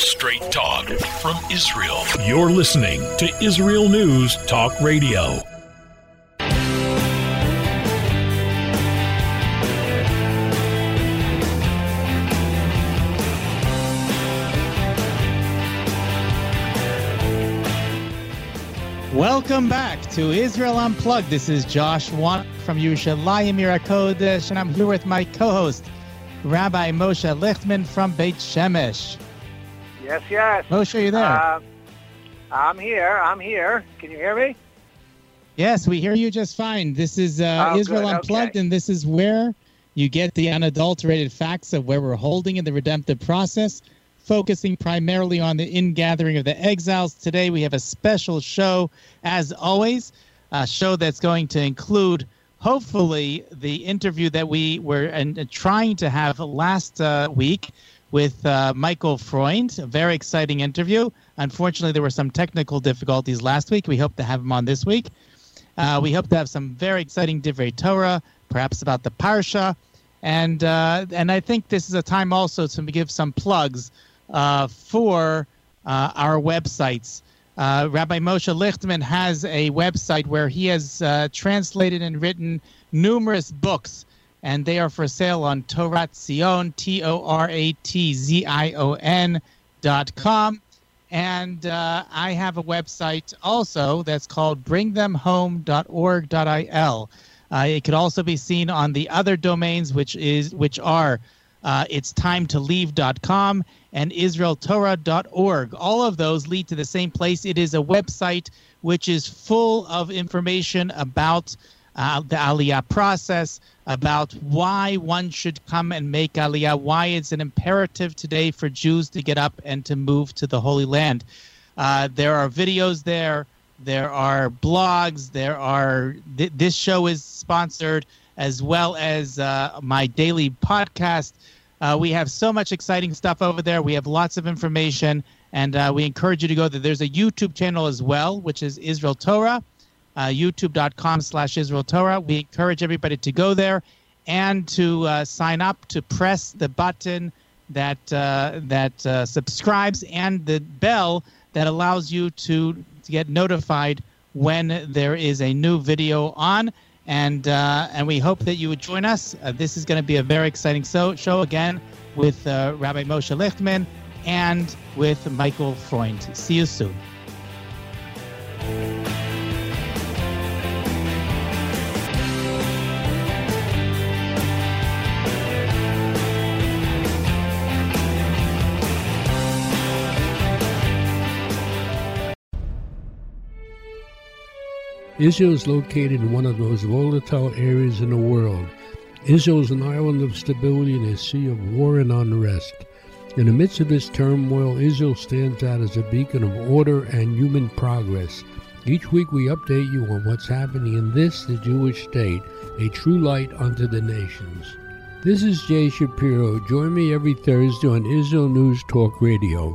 Straight talk from Israel. You're listening to Israel News Talk Radio. Welcome back to Israel Unplugged. This is Josh Wan from Yerushalayim Kodesh, and I'm here with my co-host, Rabbi Moshe Lichtman from Beit Shemesh. Yes. Moshe, are you there? I'm here. Can you hear me? Yes, we hear you just fine. This is Israel Unplugged, and this is where you get the unadulterated facts of where we're holding in the redemptive process, focusing primarily on the ingathering of the exiles. Today we have a special show, as always, a show that's going to include, hopefully, the interview that we were trying to have last week with Michael Freund, a very exciting interview. Unfortunately, there were some technical difficulties last week. We hope to have him on this week. We hope to have some very exciting Divrei Torah, perhaps about the Parsha. And I think this is a time also to give some plugs for our websites. Rabbi Moshe Lichtman has a website where he has translated and written numerous books, and they are for sale on Torat Zion, ToratZion.com. And I have a website also that's called bringthemhome.org.il. It could also be seen on the other domains, which are itstimetolive.com and israeltorah.org. All of those lead to the same place. It is a website which is full of information about the Aliyah process, about why one should come and make Aliyah, why it's an imperative today for Jews to get up and to move to the Holy Land. There are videos there. There are blogs. This show is sponsored, as well as my daily podcast. We have so much exciting stuff over there. We have lots of information, and we encourage you to go there. There's a YouTube channel as well, which is Israel Torah, youtube.com/Israel Torah. We encourage everybody to go there and to sign up, to press the button that subscribes and the bell that allows you to get notified when there is a new video on. And we hope that you would join us. This is going to be a very exciting show again with Rabbi Moshe Lichtman and with Michael Freund. See you soon. Israel is located in one of the most volatile areas in the world. Israel is an island of stability in a sea of war and unrest. In the midst of this turmoil, Israel stands out as a beacon of order and human progress. Each week we update you on what's happening in this, the Jewish state, a true light unto the nations. This is Jay Shapiro. Join me every Thursday on Israel News Talk Radio.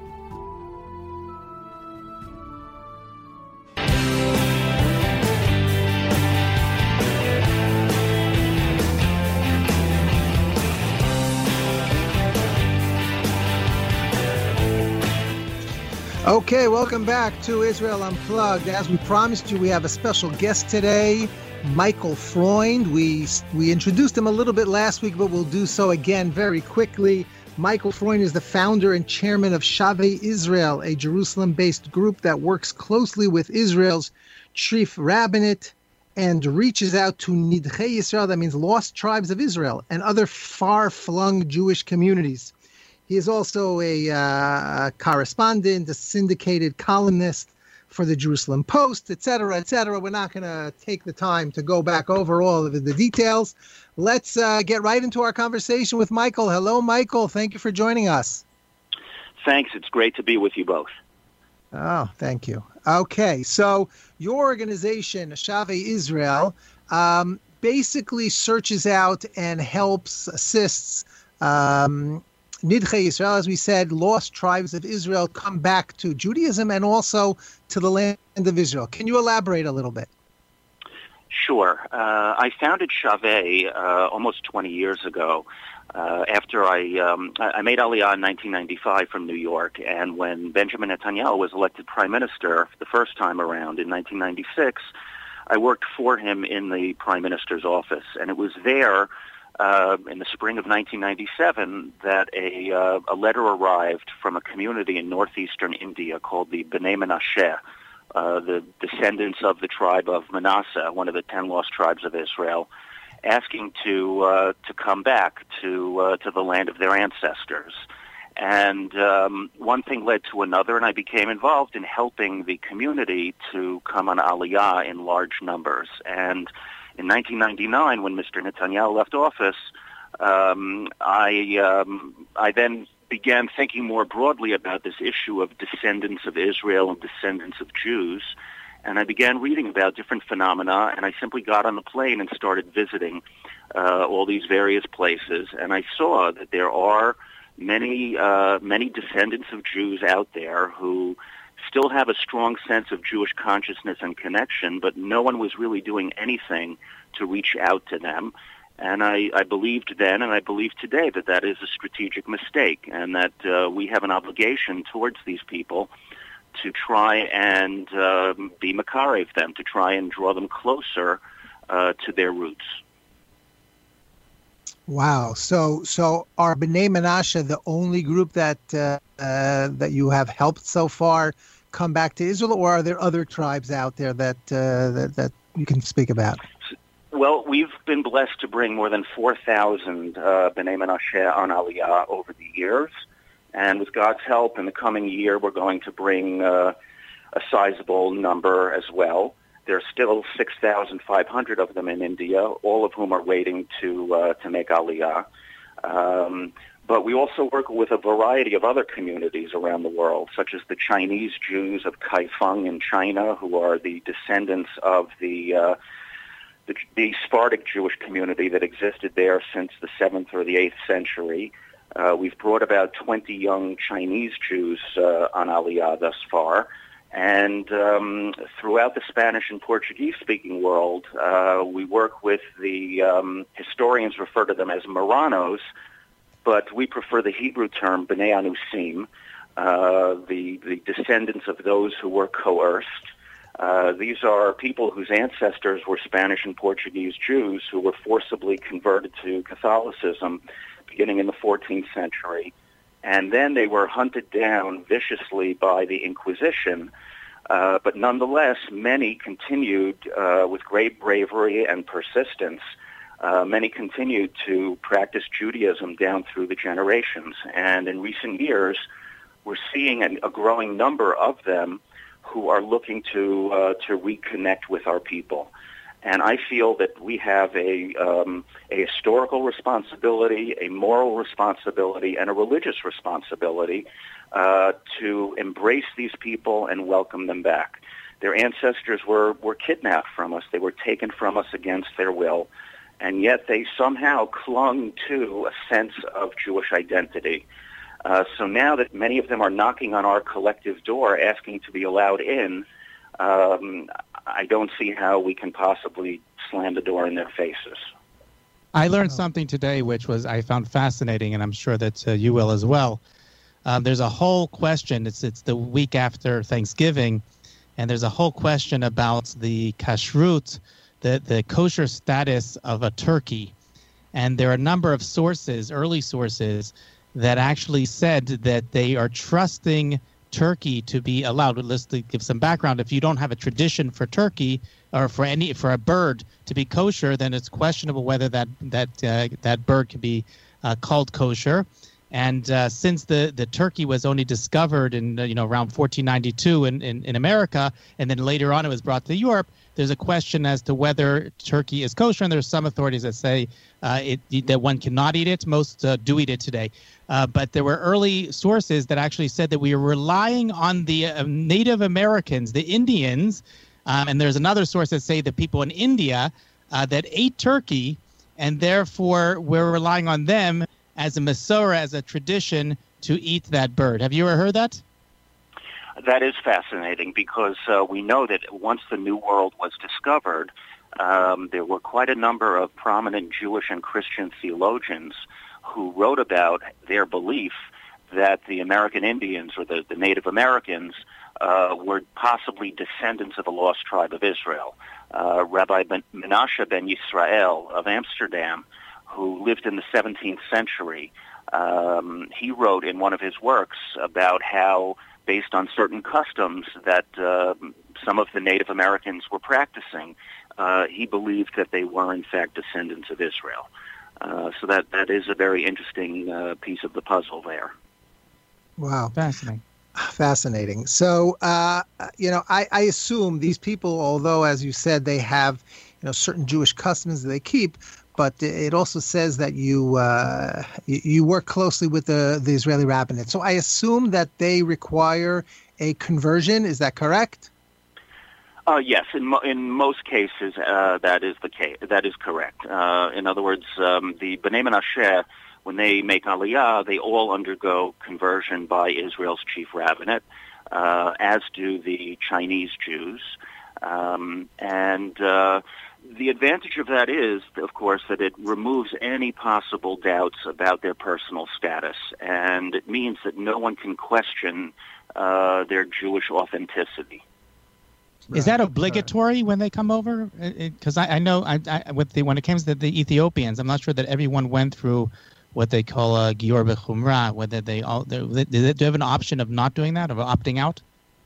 Okay, welcome back to Israel Unplugged. As we promised you, we have a special guest today, Michael Freund. We introduced him a little bit last week, but we'll do so again very quickly. Michael Freund is the founder and chairman of Shavei Israel, a Jerusalem-based group that works closely with Israel's chief rabbinate and reaches out to Nidchei Yisrael, that means lost tribes of Israel, and other far-flung Jewish communities. He is also a correspondent, a syndicated columnist for the Jerusalem Post, etc., etc. We're not going to take the time to go back over all of the details. Let's get right into our conversation with Michael. Hello, Michael. Thank you for joining us. Thanks. It's great to be with you both. Oh, thank you. Okay, so your organization, Shavei Israel, basically searches out and helps, assists Nidchei Yisrael, as we said, lost tribes of Israel come back to Judaism and also to the land of Israel. Can you elaborate a little bit? Sure. I founded Shavei almost 20 years ago After I made Aliyah in 1995 from New York, and when Benjamin Netanyahu was elected prime minister the first time around in 1996, I worked for him in the prime minister's office, and it was there in the spring of 1997 that a letter arrived from a community in northeastern India called the Bnei Menashe, the descendants of the tribe of Manasseh, one of the 10 lost tribes of Israel, asking to come back to the land of their ancestors. And one thing led to another, and I became involved in helping the community to come on Aliyah in large numbers. And in 1999, when Mr. Netanyahu left office, I then began thinking more broadly about this issue of descendants of Israel and descendants of Jews. And I began reading about different phenomena, and I simply got on the plane and started visiting all these various places. And I saw that there are many descendants of Jews out there who still have a strong sense of Jewish consciousness and connection, but no one was really doing anything to reach out to them. And I believed then, and I believe today, that that is a strategic mistake, and that we have an obligation towards these people to try and be makarev them, to try and draw them closer to their roots. Wow. So are Bnei Menashe the only group that that you have helped so far come back to Israel, or are there other tribes out there that that you can speak about? Well, we've been blessed to bring more than 4,000 Bnei Menashe on Aliyah over the years. And with God's help, in the coming year, we're going to bring a sizable number as well. There are still 6,500 of them in India, all of whom are waiting to make Aliyah. But we also work with a variety of other communities around the world, such as the Chinese Jews of Kaifeng in China, who are the descendants of the Sephardic Jewish community that existed there since the 7th or the 8th century. We've brought about 20 young Chinese Jews on Aliyah thus far. And throughout the Spanish and Portuguese-speaking world, we work with the historians refer to them as Marranos, but we prefer the Hebrew term Bnei Anusim, the descendants of those who were coerced. These are people whose ancestors were Spanish and Portuguese Jews who were forcibly converted to Catholicism beginning in the 14th century. And then they were hunted down viciously by the Inquisition. But nonetheless, many continued with great bravery and persistence. Many continued to practice Judaism down through the generations. And in recent years, we're seeing a growing number of them who are looking to reconnect with our people. And I feel that we have a historical responsibility, a moral responsibility, and a religious responsibility to embrace these people and welcome them back. Their ancestors were kidnapped from us. They were taken from us against their will, and yet they somehow clung to a sense of Jewish identity. So now that many of them are knocking on our collective door asking to be allowed in, I don't see how we can possibly slam the door in their faces. I learned something today which I found fascinating, and I'm sure that you will as well. There's a whole question. It's the week after Thanksgiving, and there's a whole question about the kashrut, the kosher status of a turkey. And there are a number of sources, early sources, that actually said that they are trusting turkey to be allowed. Let's give some background. If you don't have a tradition for turkey or for a bird to be kosher, then it's questionable whether that bird can be called kosher. And since the turkey was only discovered in around 1492 in America, and then later on it was brought to Europe, there's a question as to whether turkey is kosher, and there's some authorities that say that one cannot eat it. Most do eat it today. But there were early sources that actually said that we are relying on the Native Americans, the Indians, and there's another source that say the people in India that ate turkey, and therefore we're relying on them as a Masorah, as a tradition, to eat that bird. Have you ever heard that? That is fascinating because we know that once the New World was discovered, there were quite a number of prominent Jewish and Christian theologians who wrote about their belief that the American Indians or the Native Americans were possibly descendants of the lost tribe of Israel. Rabbi Menashe ben Yisrael of Amsterdam, who lived in the 17th century, he wrote in one of his works about how, based on certain customs that some of the Native Americans were practicing, he believed that they were in fact descendants of Israel. So that is a very interesting piece of the puzzle there. Wow. Fascinating. So, I assume these people, although, as you said, they have, certain Jewish customs that they keep, but it also says that you work closely with the Israeli rabbinate. So I assume that they require a conversion. Is that correct? Yes, in most cases, that is the case. That is correct. In other words, the B'nai Menashe, when they make Aliyah, they all undergo conversion by Israel's chief rabbinate, as do the Chinese Jews. The advantage of that is, of course, that it removes any possible doubts about their personal status, and it means that no one can question their Jewish authenticity. Is that obligatory when they come over? Because I know when it comes to the Ethiopians, I'm not sure that everyone went through what they call a Gior B'Chumrah, whether do they have an option of not doing that, of opting out?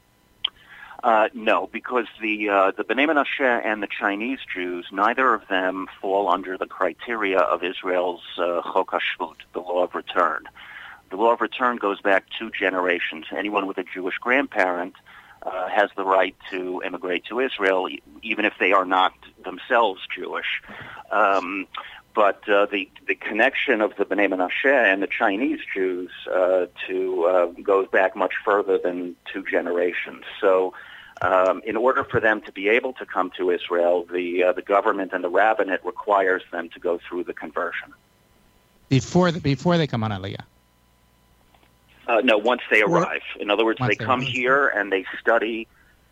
No, because the B'nai Menashe and the Chinese Jews, neither of them fall under the criteria of Israel's Chok HaShvut, the law of return. The law of return goes back 2 generations. Anyone with a Jewish grandparent has the right to immigrate to Israel, even if they are not themselves Jewish. But the connection of the B'nai Menashe and the Chinese Jews goes back much further than 2 generations. So in order for them to be able to come to Israel, the government and the rabbinate requires them to go through the conversion. Before they come on Aliyah? No, once they arrive. In other words, they come here and they study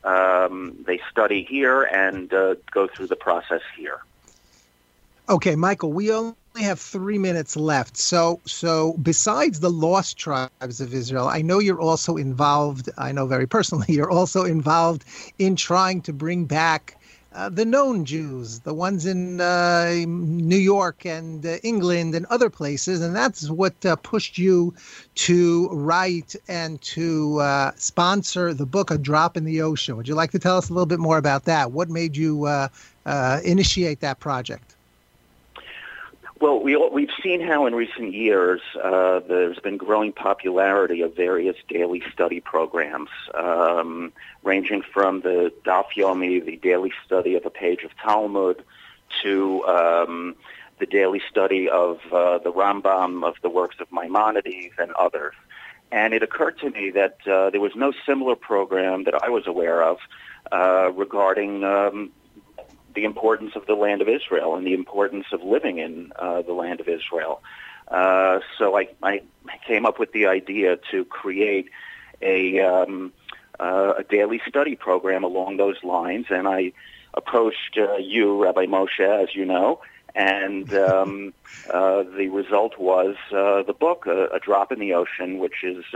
here and go through the process here. Okay, Michael, we only have 3 minutes left. So besides the lost tribes of Israel, I know you're also involved, I know very personally, you're also involved in trying to bring back the known Jews, the ones in New York and England and other places. And that's what pushed you to write and to sponsor the book, A Drop in the Ocean. Would you like to tell us a little bit more about that? What made you initiate that project? Well, we've seen how in recent years there's been growing popularity of various daily study programs, ranging from the Daf Yomi, the daily study of a page of Talmud, to the daily study of the Rambam, of the works of Maimonides and others. And it occurred to me that there was no similar program that I was aware of regarding the importance of the land of Israel and the importance of living in the land of Israel. So I came up with the idea to create a daily study program along those lines, and I approached you, Rabbi Moshe, as you know, and the result was the book, A Drop in the Ocean, which is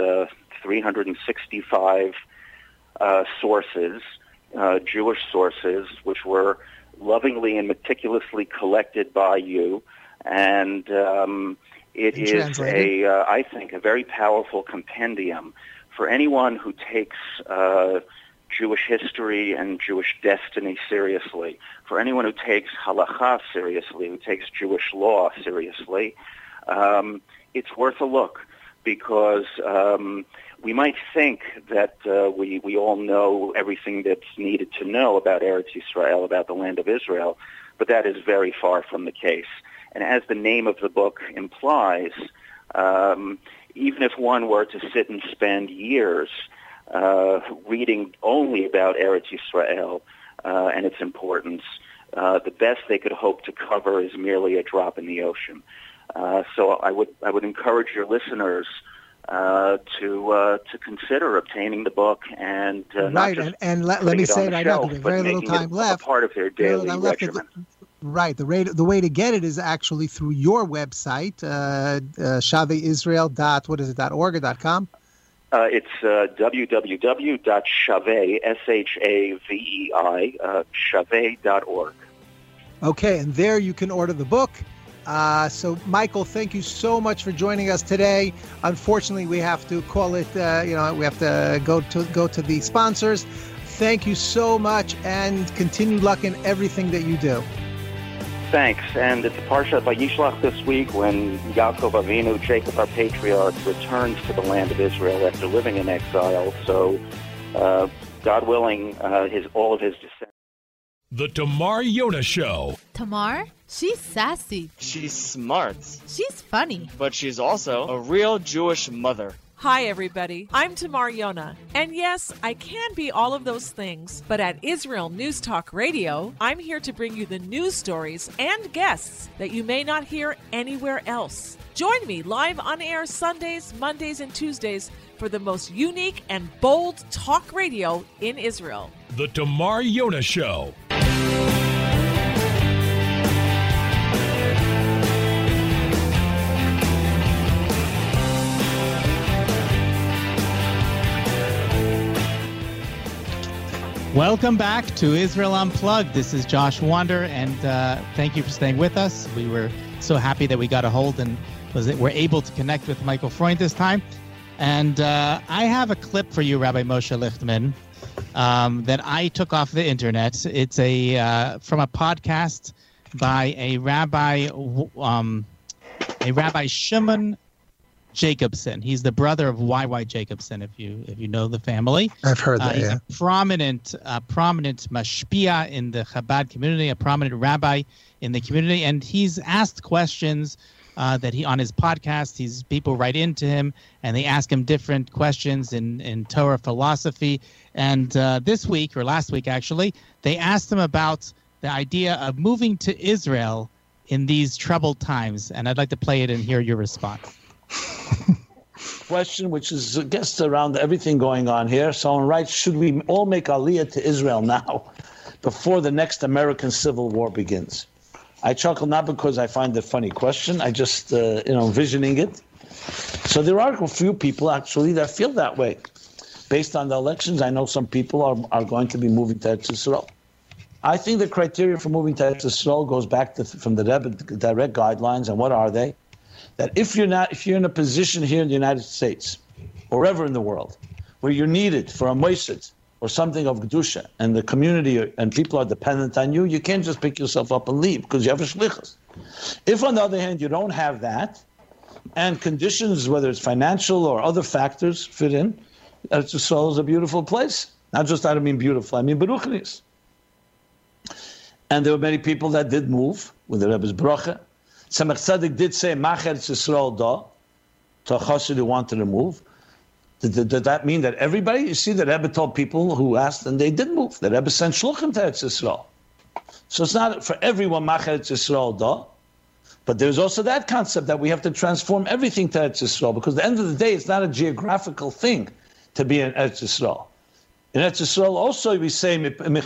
365 sources, Jewish sources, which were lovingly and meticulously collected by you, and it is I think, a very powerful compendium for anyone who takes Jewish history and Jewish destiny seriously, for anyone who takes halakha seriously, who takes Jewish law seriously. It's worth a look, because we might think that we all know everything that's needed to know about Eretz Yisrael, about the land of Israel, but that is very far from the case. And as the name of the book implies, even if one were to sit and spend years reading only about Eretz Yisrael and its importance, the best they could hope to cover is merely a drop in the ocean. So I would encourage your listeners to consider obtaining the book and not just and let me say right now, there's very little time left. A part of their daily regimen. Right. The way to get it is actually through your website, shaveisrael.org.com. It's www.shavei, SHAVEI, shavei.org. Okay, and there you can order the book. So, Michael, thank you so much for joining us today. Unfortunately, we have to call it, we have to go to the sponsors. Thank you so much, and continued luck in everything that you do. Thanks. And it's Parshat Vayishlach this week when Yaakov Avinu, Jacob our patriarch, returns to the land of Israel after living in exile. So, God willing, all of his descendants. The Tamar Yona Show. Tamar? She's sassy. She's smart. She's funny. But she's also a real Jewish mother. Hi, everybody. I'm Tamar Yona. And yes, I can be all of those things. But at Israel News Talk Radio, I'm here to bring you the news stories and guests that you may not hear anywhere else. Join me live on air Sundays, Mondays, and Tuesdays for the most unique and bold talk radio in Israel. The Tamar Yona Show. Welcome back to Israel Unplugged. This is Josh Wander, and thank you for staying with us. We were so happy that we got a hold and were able to connect with Michael Freund this time. And I have a clip for you, Rabbi Moshe Lichtman, that I took off the internet. It's from a podcast by a Rabbi Shimon Jacobson. He's the brother of Y.Y. Jacobson, if you know the family. I've heard that, he's a prominent mashpia in the Chabad community, a prominent rabbi in the community, and he's asked questions that he on his podcast. People write into him, and they ask him different questions in Torah philosophy. And this week, or last week actually, they asked him about the idea of moving to Israel in these troubled times. And I'd like to play it and hear your response. Question, which is guessed around everything going on here. Someone writes, should we all make Aliyah to Israel now, before the next American Civil War begins? I chuckle not because I find it a funny question. I just, envisioning it. So there are a few people actually that feel that way. Based on the elections, I know some people are going to be moving to Eretz Yisrael. I think the criteria for moving to Eretz Yisrael goes back from the Rebbe direct guidelines. And what are they? That if you're in a position here in the United States, or wherever in the world, where you're needed for a moiset or something of Kedusha, and the community and people are dependent on you, you can't just pick yourself up and leave because you have a shlichus. If, on the other hand, you don't have that, and conditions, whether it's financial or other factors, fit in, Eretz Yisrael is a beautiful place. Not just, I don't mean beautiful, I mean beruchnis. And there were many people that did move with the Rebbe's bracha. Tzemach Tzedek did say, Mach Eretz Yisrael da, to a chassid who wanted to move. Did that mean that everybody? You see, the Rebbe told people who asked, and they did move. The Rebbe sent shluchim to Eretz Yisrael. So it's not for everyone, Mach Eretz Yisrael da. But there's also that concept that we have to transform everything to Eretz Yisrael, because at the end of the day, it's not a geographical thing to be in Eretz Yisrael. In Eretz Yisrael also we say,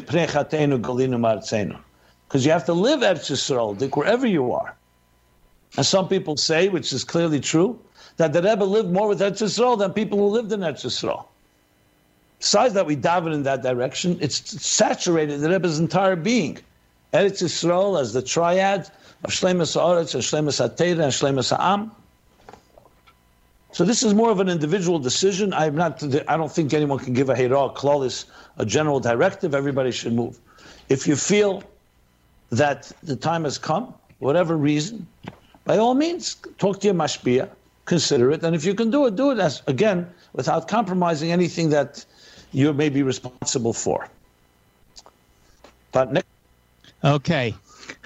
because you have to live Eretz Yisrael, wherever you are. And some people say, which is clearly true, that the Rebbe lived more with Eretz Yisrael than people who lived in Eretz Yisrael. Besides that we daven in that direction, it's saturated the Rebbe's entire being. Eretz Yisrael as the triad of Shleimus HaOretz, and Shleimus HaTeira, and Shleimus HaAm. So this is more of an individual decision. I don't think anyone can give a Heirah, Klolis, a general directive. Everybody should move. If you feel that the time has come, whatever reason, by all means, talk to your mashpia, consider it, and if you can do it as, again, without compromising anything that you may be responsible for. But next. Okay.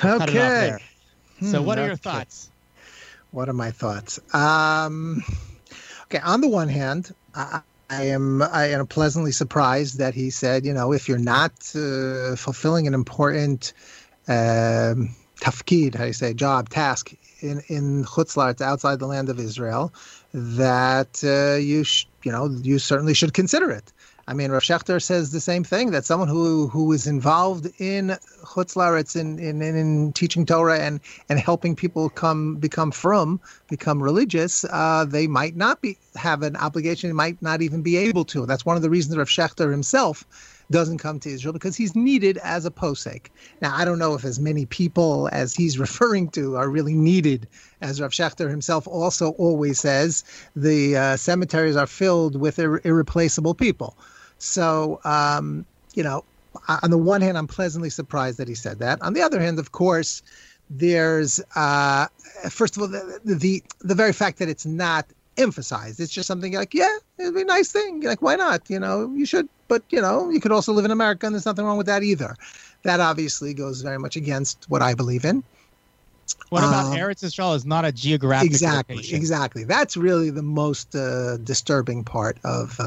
So what are your thoughts? What are my thoughts? Okay, on the one hand, I am pleasantly surprised that he said, if you're not fulfilling an important tafkid, how do you say, job, task in Chutz La'aretz, outside the land of Israel, that you certainly should consider it. I mean, Rav Shechter says the same thing, that someone who is involved in Chutz La'aretz, in teaching Torah and helping people become religious, they might not have an obligation, might not even be able to. That's one of the reasons Rav Shechter himself doesn't come to Israel, because he's needed as a posek. Now, I don't know if as many people as he's referring to are really needed. As Rav Shechter himself also always says, the cemeteries are filled with irreplaceable people. So, on the one hand, I'm pleasantly surprised that he said that. On the other hand, of course, there's, first of all, the very fact that it's not emphasized. It's just something like, yeah, it'd be a nice thing. Like, why not? You should. But, you could also live in America, and there's nothing wrong with that either. That obviously goes very much against what I believe in. What about Eretz Yisrael is not a geographic location? Exactly. That's really the most disturbing part of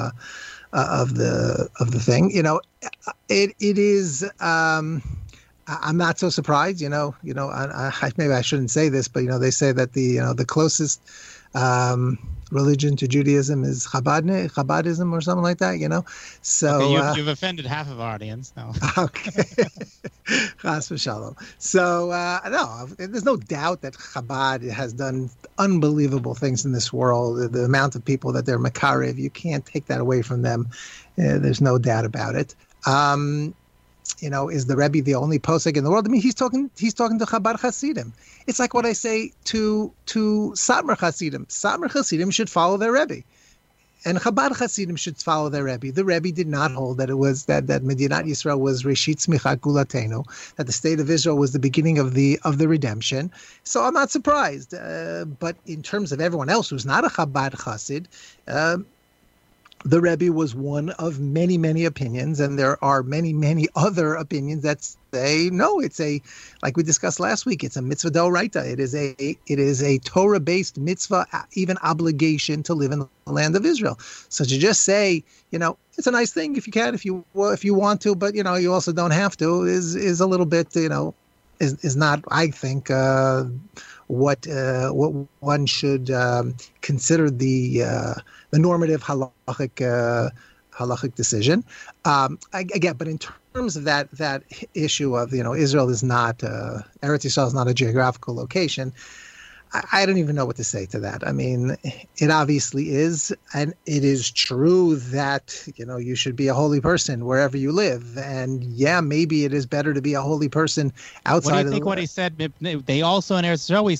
the thing. It is. I'm not so surprised. Maybe I shouldn't say this, but they say that the closest religion to Judaism is Chabadism or something like that, So okay, you've offended half of our audience now. Okay. Chas v'shalom. So, no, there's no doubt that Chabad has done unbelievable things in this world. The amount of people that they're makarev, you can't take that away from them. There's no doubt about it. Is the Rebbe the only posek in the world? I mean, he's talking to Chabad Hasidim. It's like what I say to Satmar Hasidim. Satmar Hasidim should follow their Rebbe, and Chabad Hasidim should follow their Rebbe. The Rebbe did not hold that it was that Medinat Yisrael was Reshit Tzmichat Gulatenu, that the state of Israel was the beginning of the redemption. So I'm not surprised. But in terms of everyone else who's not a Chabad Hasid, the Rebbe was one of many, many opinions, and there are many, many other opinions that say no. It's like we discussed last week. It's a mitzvah d'oraita. It is a Torah-based mitzvah, even obligation to live in the land of Israel. So to just say, it's a nice thing if you can, if you want to, but you also don't have to, is a little bit, is not, I think, what one should consider the normative halachic decision. Again, but in terms of that issue of Israel is not Eretz Yisrael is not a geographical location, I don't even know what to say to that. I mean, it obviously is, and it is true that you should be a holy person wherever you live, and yeah, maybe it is better to be a holy person outside. What do you think? What he said? They also in Eretz Yisrael we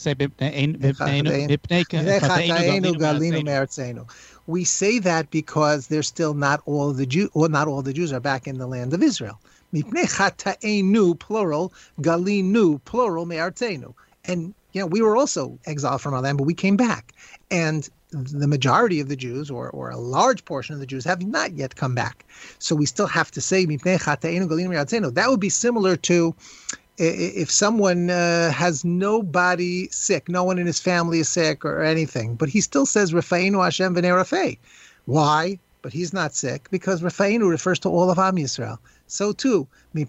say we say that because there's still not all the Jews, or not all the Jews are back in the land of Israel. Plural, galinu, plural, me'artenu. And we were also exiled from our land, but we came back. And the majority of the Jews, or a large portion of the Jews, have not yet come back. So we still have to say, that would be similar to if someone has nobody sick, no one in his family is sick or anything, but he still says, Rafa'inu Hashem v'nei Rafei. Why? But he's not sick, because Rafa'inu refers to all of Am Yisrael. So too,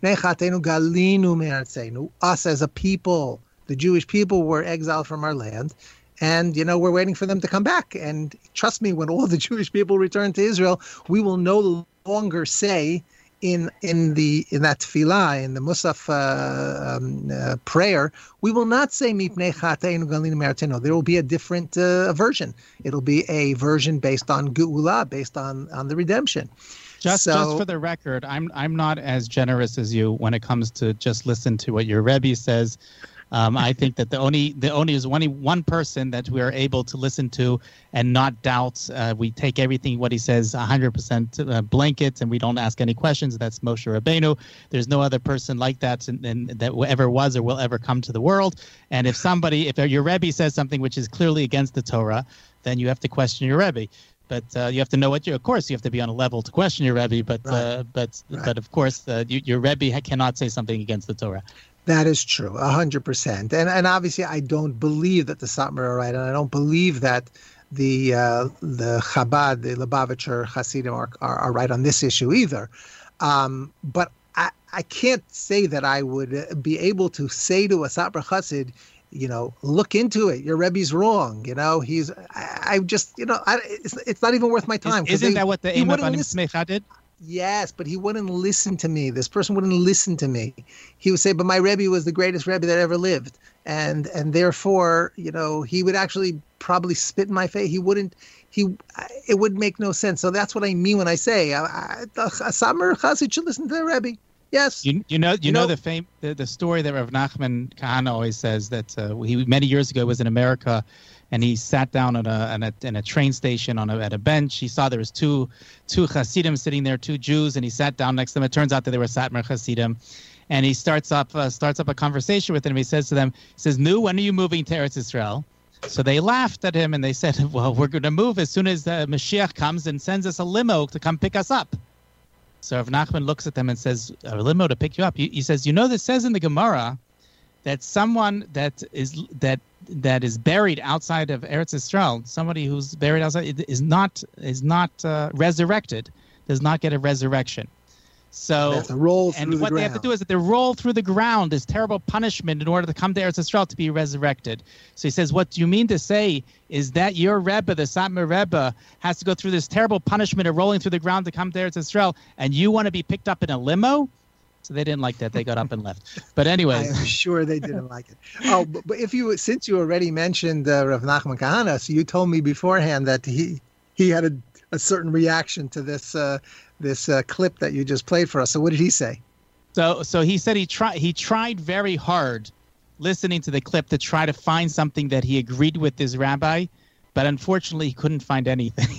us as a people, the Jewish people were exiled from our land, and we're waiting for them to come back. And trust me, when all the Jewish people return to Israel, we will no longer say in that tefillah, in the Musaf prayer, we will not say Mipnei Chateinu Galinu Me'artenu. There will be a different version. It'll be a version based on Geula, based on the redemption. Just for the record, I'm not as generous as you when it comes to just listen to what your Rebbe says. I think that the only is only one person that we are able to listen to and not doubt. We take everything what he says 100% blankets, and we don't ask any questions. That's Moshe Rabbeinu. There's no other person like that that ever was or will ever come to the world. And if your Rebbe says something which is clearly against the Torah, then you have to question your Rebbe. But you have to know of course, you have to be on a level to question your Rebbe. But but of course, your Rebbe cannot say something against the Torah. That is true, 100%. And obviously, I don't believe that the Satmar are right, and I don't believe that the Chabad, the Lubavitcher Hasidim are right on this issue either. But I can't say that I would be able to say to a Satmar Hasid, look into it. Your Rebbe's wrong. It's not even worth my time. Isn't that what the Eimah Banim Smecha did? Yes, but he wouldn't listen to me. This person wouldn't listen to me. He would say, but my Rebbe was the greatest Rebbe that ever lived. And therefore, he would actually probably spit in my face. It would make no sense. So that's what I mean when I say, a Satmar Chassid should listen to the Rebbe. Yes. You know the story that Rav Nachman Kahana always says that he many years ago was in America, and he sat down in a train station at a bench. He saw there was two Hasidim sitting there, two Jews, and he sat down next to them. It turns out that they were Satmar Hasidim, and he starts up a conversation with them. He says to them, "Nu, when are you moving to Eretz Yisrael?" So they laughed at him and they said, "Well, we're going to move as soon as Mashiach comes and sends us a limo to come pick us up." So Rav Nachman looks at them and says, "A limo to pick you up?" He says, "This says in the Gemara that someone that is buried outside of Eretz Yisrael, somebody who's buried outside, is not resurrected, does not get a resurrection." So they have to roll through and what they have to do is that they roll through the ground, this terrible punishment, in order to come to Eretz Yisrael to be resurrected. So he says, what do you mean to say is that your Rebbe, the Satmar Rebbe, has to go through this terrible punishment of rolling through the ground to come to Eretz Yisrael, and you want to be picked up in a limo? So they didn't like that. They got up and left. But anyways. I'm sure they didn't like it. Oh, but since you already mentioned Rav Nachman Kahana, so you told me beforehand that he had a certain reaction to this clip that you just played for us. So what did he say? So he said he tried very hard listening to the clip to try to find something that he agreed with his rabbi, but unfortunately he couldn't find anything.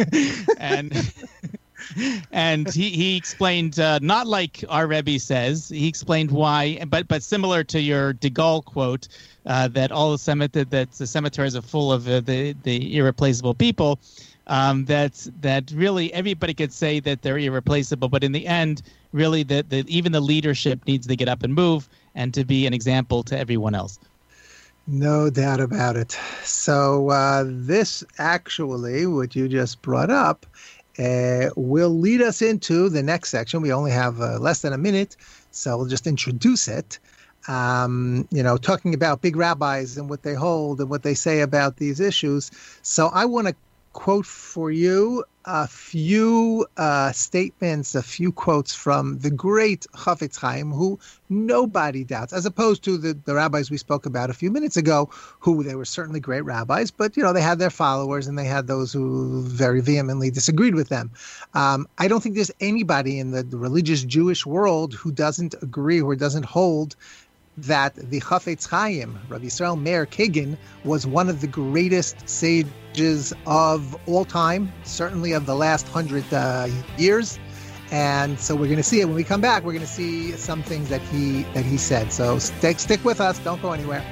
And he explained, not like our Rebbe says, he explained why, but similar to your de Gaulle quote, that the cemeteries are full of the irreplaceable people. That really everybody could say that they're irreplaceable, but in the end, really, even the leadership needs to get up and move and to be an example to everyone else. No doubt about it. So this actually, what you just brought up, will lead us into the next section. We only have less than a minute, so we'll just introduce it. Talking about big rabbis and what they hold and what they say about these issues. So I want to quote for you a few statements, a few quotes from the great Chafetz Chaim, who nobody doubts, as opposed to the rabbis we spoke about a few minutes ago, who they were certainly great rabbis, but they had their followers and they had those who very vehemently disagreed with them. I don't think there's anybody in the religious Jewish world who doesn't agree or doesn't hold that the Chafetz Chaim, Rabbi Yisrael Meir Kagan, was one of the greatest sages of all time, certainly of the last 100 years. And so we're going to see it when we come back. We're going to see some things that he said. So stick with us. Don't go anywhere.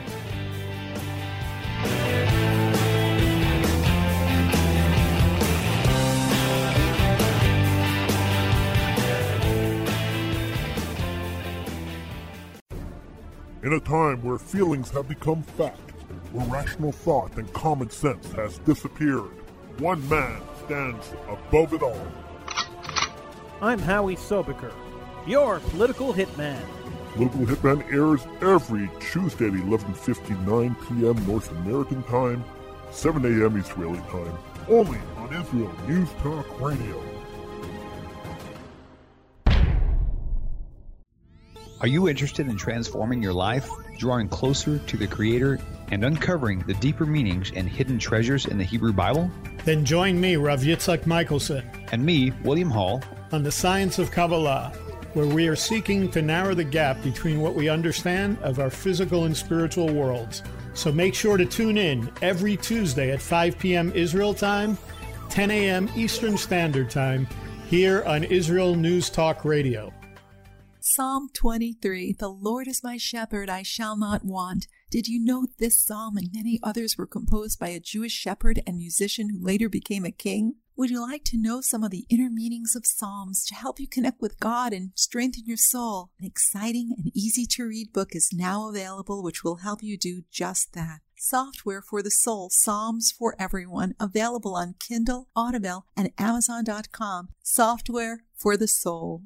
In a time where feelings have become fact, where rational thought and common sense has disappeared, one man stands above it all. I'm Howie Sobiker, your political hitman. Political Hitman airs every Tuesday at 11:59 p.m. North American time, 7 a.m. Israeli time, only on Israel News Talk Radio. Are you interested in transforming your life, drawing closer to the Creator, and uncovering the deeper meanings and hidden treasures in the Hebrew Bible? Then join me, Rav Yitzhak Michelson, and me, William Hall, on The Science of Kabbalah, where we are seeking to narrow the gap between what we understand of our physical and spiritual worlds. So make sure to tune in every Tuesday at 5 p.m. Israel time, 10 a.m. Eastern Standard Time, here on Israel News Talk Radio. Psalm 23, the Lord is my shepherd, I shall not want. Did you know this psalm and many others were composed by a Jewish shepherd and musician who later became a king? Would you like to know some of the inner meanings of Psalms to help you connect with God and strengthen your soul? An exciting and easy-to-read book is now available which will help you do just that. Software for the Soul, Psalms for Everyone, available on Kindle, Audible, and Amazon.com. Software for the Soul.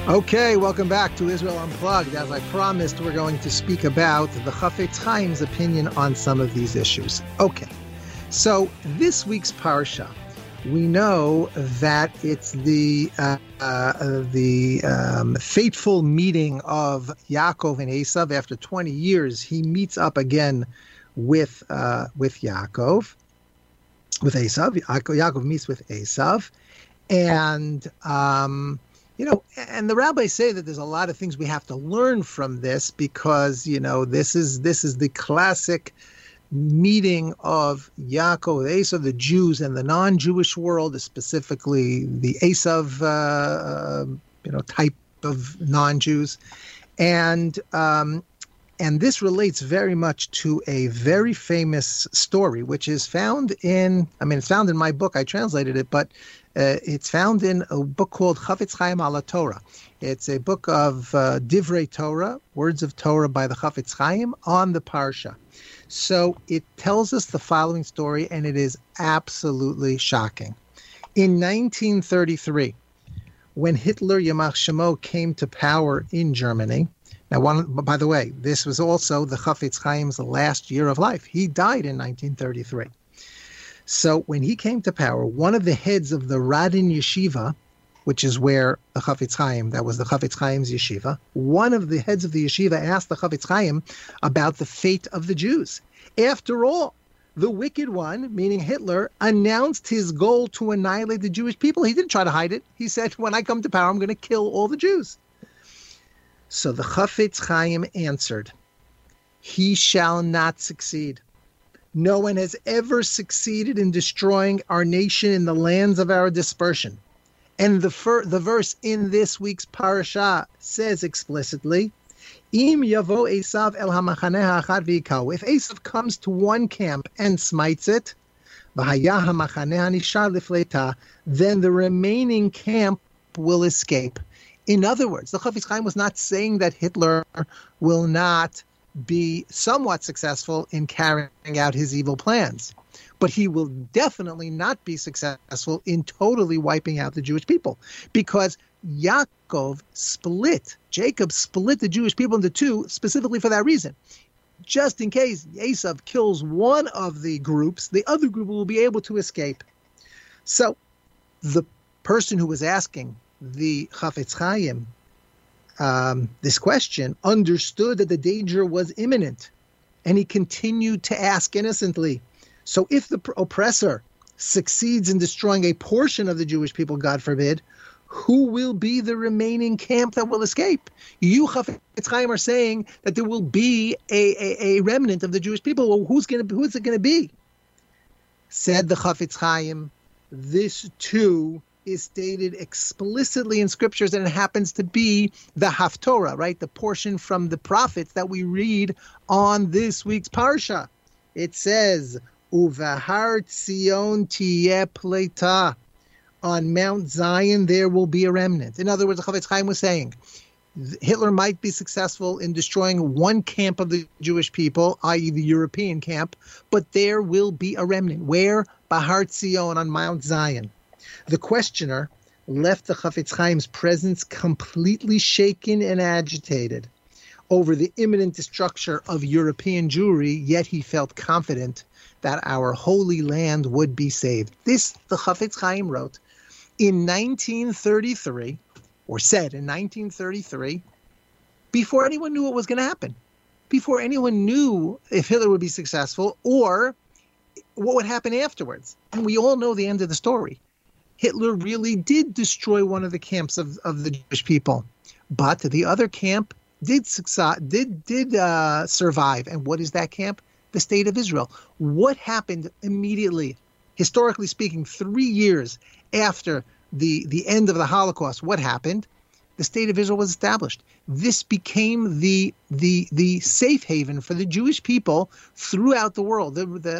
Okay, welcome back to Israel Unplugged. As I promised, we're going to speak about the Chafetz Chaim's opinion on some of these issues. Okay, so this week's parsha, we know that it's the fateful meeting of Yaakov and Esav. After 20 years, he meets up again with Yaakov, with Esav. Yaakov meets with Esav, and and the rabbis say that there's a lot of things we have to learn from this because, this is the classic meeting of Yaakov, Esav, the Jews and the non-Jewish world, specifically the Esav, type of non-Jews. And this relates very much to a very famous story, which is found it's found in my book. I translated it, but it's found in a book called Chafetz Chaim ala Torah. It's a book of Divrei Torah, words of Torah by the Chafetz Chaim on the Parsha. So it tells us the following story, and it is absolutely shocking. In 1933, when Hitler, Yamach Shemo, came to power in Germany, now, by the way, this was also the Chafetz Chaim's last year of life. He died in 1933. So when he came to power, one of the heads of the Radin Yeshiva, which is where the Chafetz Chaim, that was the Chafetz Chaim's yeshiva, one of the heads of the yeshiva asked the Chafetz Chaim about the fate of the Jews. After all, the wicked one, meaning Hitler, announced his goal to annihilate the Jewish people. He didn't try to hide it. He said, when I come to power, I'm going to kill all the Jews. So the Chafetz Chaim answered, he shall not succeed. No one has ever succeeded in destroying our nation in the lands of our dispersion. And the verse in this week's parasha says explicitly, Im yavo Esav el hamachaneh ha'achad v'yikau. If Esav comes to one camp and smites it, v'haya hamachaneh hanishar lifleita, then the remaining camp will escape. In other words, the Chafetz Chaim was not saying that Hitler will not be somewhat successful in carrying out his evil plans, but he will definitely not be successful in totally wiping out the Jewish people, because Jacob split the Jewish people into two specifically for that reason. Just in case Esav kills one of the groups, the other group will be able to escape. So the person who was asking the Chafetz Chaim this question understood that the danger was imminent, and he continued to ask innocently. So if the oppressor succeeds in destroying a portion of the Jewish people, God forbid, who will be the remaining camp that will escape? You, Chafetz Chaim, are saying that there will be a remnant of the Jewish people. Well, who's it going to be? Said the Chafetz Chaim, this too is stated explicitly in scriptures, and it happens to be the Haftorah, right? The portion from the prophets that we read on this week's parsha. It says, Uvahar Tzion tiyeh pleita. On Mount Zion there will be a remnant. In other words, the Chafetz Chaim was saying, Hitler might be successful in destroying one camp of the Jewish people, i.e. the European camp, but there will be a remnant. Where? Bahar Tzion, on Mount Zion. The questioner left the Chafetz Chaim's presence completely shaken and agitated over the imminent destruction of European Jewry, yet he felt confident that our holy land would be saved. This, the Chafetz Chaim wrote in 1933, or said in 1933, before anyone knew what was going to happen, before anyone knew if Hitler would be successful or what would happen afterwards. And we all know the end of the story. Hitler really did destroy one of the camps of the Jewish people, but the other camp did survive. And what is that camp? The state of Israel. What happened immediately, historically speaking, 3 years after the end of the Holocaust? What happened? The state of Israel was established. This became the safe haven for the Jewish people throughout the world.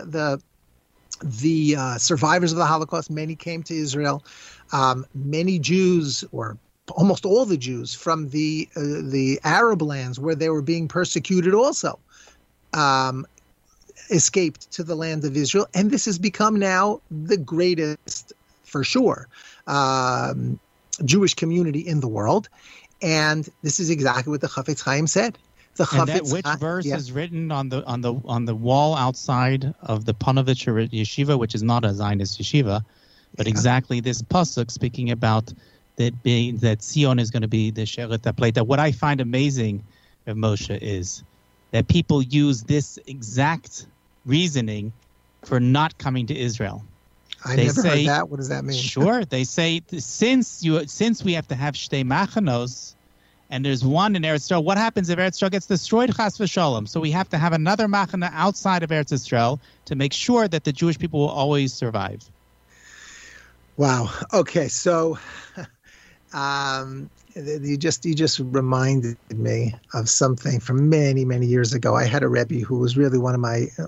The survivors of the Holocaust, many came to Israel. Many Jews, or almost all the Jews from the Arab lands where they were being persecuted also, escaped to the land of Israel. And this has become now the greatest, for sure, Jewish community in the world. And this is exactly what the Chafetz Chaim said. Which verse is written on the wall outside of the Panovich yeshiva, which is not a Zionist yeshiva, but exactly this pasuk speaking about that Zion is going to be the Sheret HaPleita. What I find amazing of Moshe is that people use this exact reasoning for not coming to Israel. I never heard that. What does that mean? Sure, they say since we have to have Shtei Machanos. And there's one in Eretz Yisrael. What happens if Eretz Yisrael gets destroyed? Chas v'shalom. So we have to have another machana outside of Eretz Yisrael to make sure that the Jewish people will always survive. Wow. Okay. So, you just reminded me of something from many, many years ago. I had a Rebbe who was really one of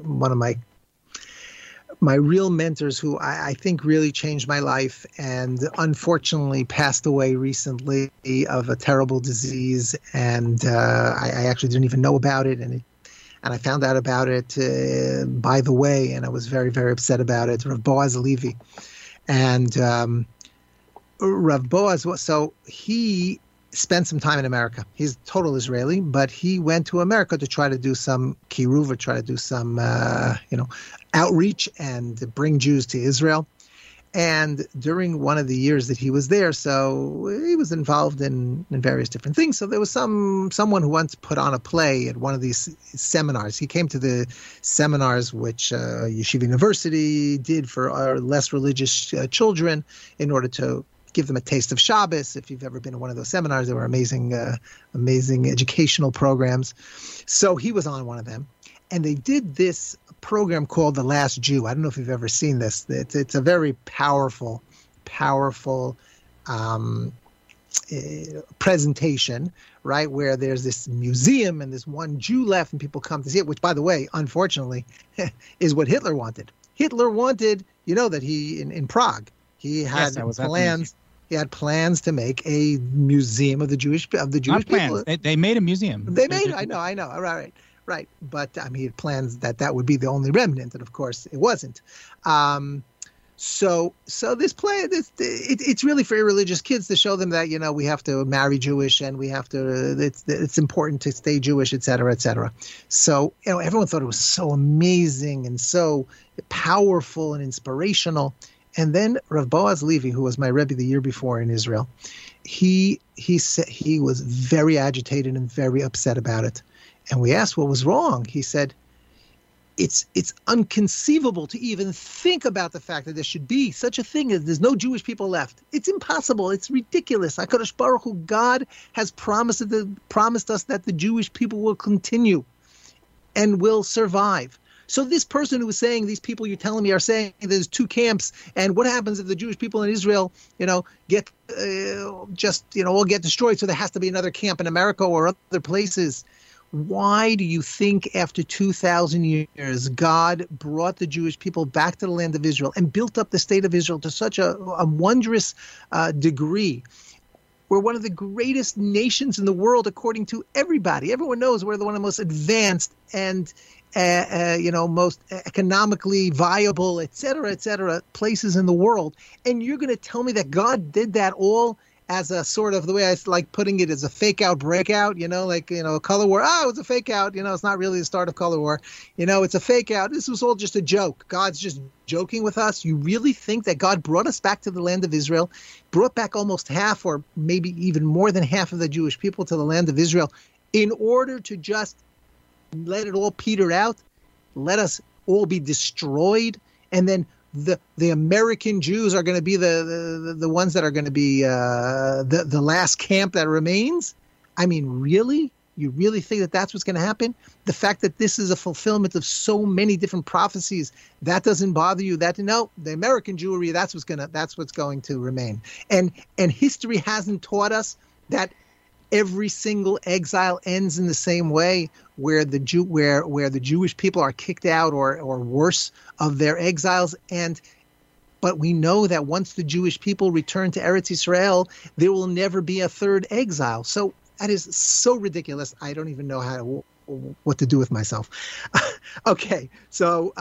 my real mentors, who I think really changed my life, and unfortunately passed away recently of a terrible disease. And I actually didn't even know about it, and I found out about it by the way, and I was very, very upset about it. Rav Boaz Levi, and Rav Boaz. So he spent some time in America. He's total Israeli, but he went to America to try to do some kiruv, or try to do some outreach and bring Jews to Israel. And during one of the years that he was there, so he was involved in various different things. So there was someone who once put on a play at one of these seminars. He came to the seminars which Yeshiva University did for less religious children in order to give them a taste of Shabbos. If you've ever been to one of those seminars, they were amazing educational programs. So he was on one of them. And they did this program called The Last Jew. I don't know if you've ever seen this. It's a very powerful presentation, right, where there's this museum and there's one Jew left and people come to see it, which, by the way, unfortunately, is what Hitler wanted. Hitler wanted, that he, in Prague, he had plans. He had plans to make a museum of the Jewish people. They made a museum. I know. Right. But he had plans that would be the only remnant, and of course it wasn't. So this play, it's really for irreligious kids to show them that we have to marry Jewish, and we have to. It's important to stay Jewish, et cetera, et cetera. So everyone thought it was so amazing and so powerful and inspirational. And then Rav Boaz Levi, who was my Rebbe the year before in Israel, he said he was very agitated and very upset about it. And we asked what was wrong. He said, it's inconceivable to even think about the fact that there should be such a thing as there's no Jewish people left. It's impossible. It's ridiculous. HaKadosh Baruch Hu, God has promised us that the Jewish people will continue and will survive. So this person who was saying, these people you're telling me are saying there's two camps, and what happens if the Jewish people in Israel, get all get destroyed? So there has to be another camp in America or other places. Why do you think after 2,000 years, God brought the Jewish people back to the land of Israel and built up the state of Israel to such a wondrous degree? We're one of the greatest nations in the world, according to everybody. Everyone knows we're one of the most advanced and most economically viable, et cetera, places in the world. And you're going to tell me that God did that all as a sort of, the way I like putting it, as a fake out breakout, color war. Oh, it's a fake out. It's not really the start of color war. It's a fake out. This was all just a joke. God's just joking with us. You really think that God brought us back to the land of Israel, brought back almost half or maybe even more than half of the Jewish people to the land of Israel in order to just let it all peter out, let us all be destroyed, and then the American Jews are going to be the ones that are going to be the last camp that remains? I mean, really? You really think that that's what's going to happen? The fact that this is a fulfillment of so many different prophecies, that doesn't bother you? The American Jewry, that's what's going to remain. And history hasn't taught us that every single exile ends in the same way, where the Jewish people are kicked out or worse of their exiles. But we know that once the Jewish people return to Eretz Yisrael, there will never be a third exile. So that is so ridiculous. I don't even know what to do with myself. Okay, so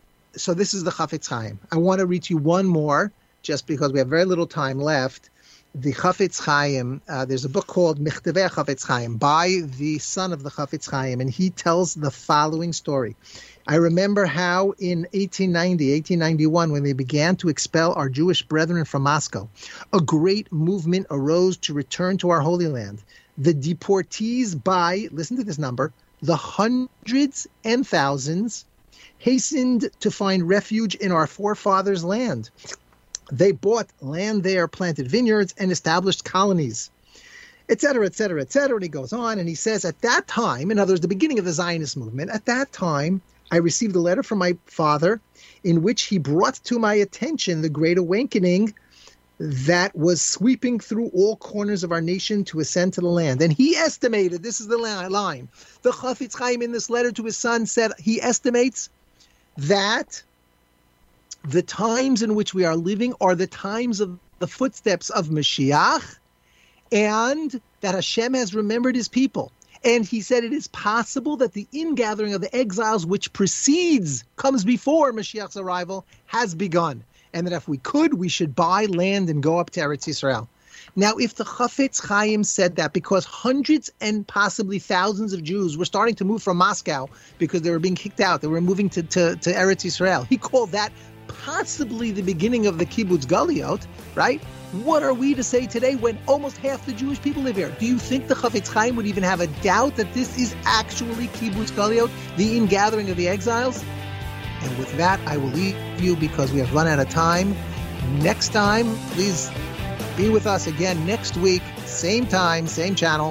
this is the Chafetz Chaim. I want to read you one more, just because we have very little time left. the Chafetz Chaim, there's a book called Mechtevei Chafetz Chaim by the son of the Chafetz Chaim, and he tells the following story. I remember how in 1891, when they began to expel our Jewish brethren from Moscow, a great movement arose to return to our Holy Land. The deportees by, listen to this number, the hundreds and thousands hastened to find refuge in our forefathers' land. They bought land there, planted vineyards, and established colonies, etc., etc., etc. And he goes on, and he says, at that time, in other words, the beginning of the Zionist movement, at that time, I received a letter from my father in which he brought to my attention the great awakening that was sweeping through all corners of our nation to ascend to the land. And he estimated, this is the line, the Chafetz Chaim in this letter to his son said, he estimates that the times in which we are living are the times of the footsteps of Mashiach, and that Hashem has remembered his people. And he said it is possible that the ingathering of the exiles, which comes before Mashiach's arrival, has begun. And that if we could, we should buy land and go up to Eretz Yisrael. Now, if the Chafetz Chaim said that because hundreds and possibly thousands of Jews were starting to move from Moscow because they were being kicked out, they were moving to Eretz Yisrael, he called that possibly the beginning of the Kibbutz Galiot, right? What are we to say today when almost half the Jewish people live here? Do you think the Chafetz Chaim would even have a doubt that this is actually Kibbutz Galiot, the ingathering of the exiles? And with that, I will leave you because we have run out of time. Next time, please be with us again next week, same time, same channel.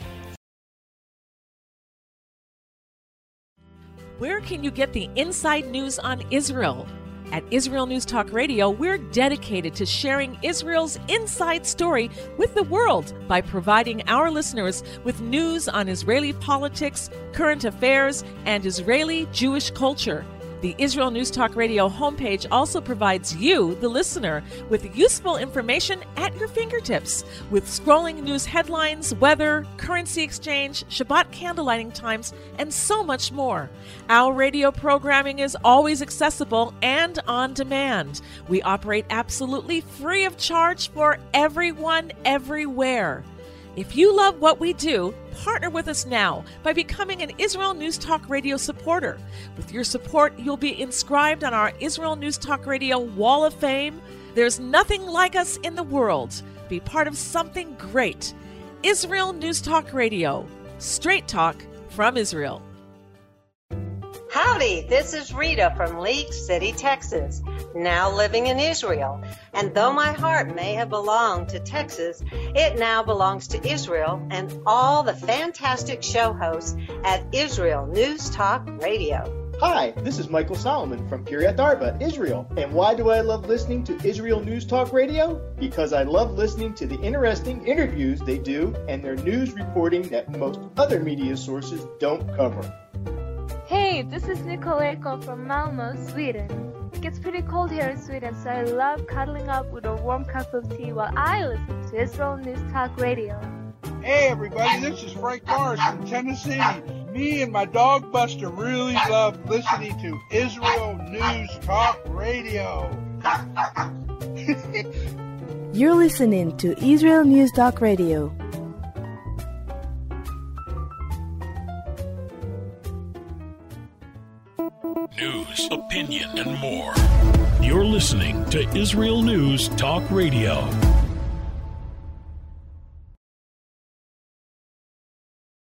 Where can you get the inside news on Israel? At Israel News Talk Radio, we're dedicated to sharing Israel's inside story with the world by providing our listeners with news on Israeli politics, current affairs, and Israeli Jewish culture. The Israel News Talk Radio homepage also provides you, the listener, with useful information at your fingertips, with scrolling news headlines, weather, currency exchange, Shabbat candlelighting times, and so much more. Our radio programming is always accessible and on demand. We operate absolutely free of charge for everyone, everywhere. If you love what we do, partner with us now by becoming an Israel News Talk Radio supporter. With your support, you'll be inscribed on our Israel News Talk Radio Wall of Fame. There's nothing like us in the world. Be part of something great. Israel News Talk Radio. Straight talk from Israel. Howdy, this is Rita from League City, Texas, now living in Israel. And though my heart may have belonged to Texas, it now belongs to Israel and all the fantastic show hosts at Israel News Talk Radio. Hi, this is Michael Solomon from Kiryat Arba, Israel. And why do I love listening to Israel News Talk Radio? Because I love listening to the interesting interviews they do and their news reporting that most other media sources don't cover. Hey, this is Nicoleko from Malmö, Sweden. It gets pretty cold here in Sweden, so I love cuddling up with a warm cup of tea while I listen to Israel News Talk Radio. Hey everybody, this is Frank Morris from Tennessee. Me and my dog Buster really love listening to Israel News Talk Radio. You're listening to Israel News Talk Radio. News, opinion, and more. You're listening to Israel News Talk Radio.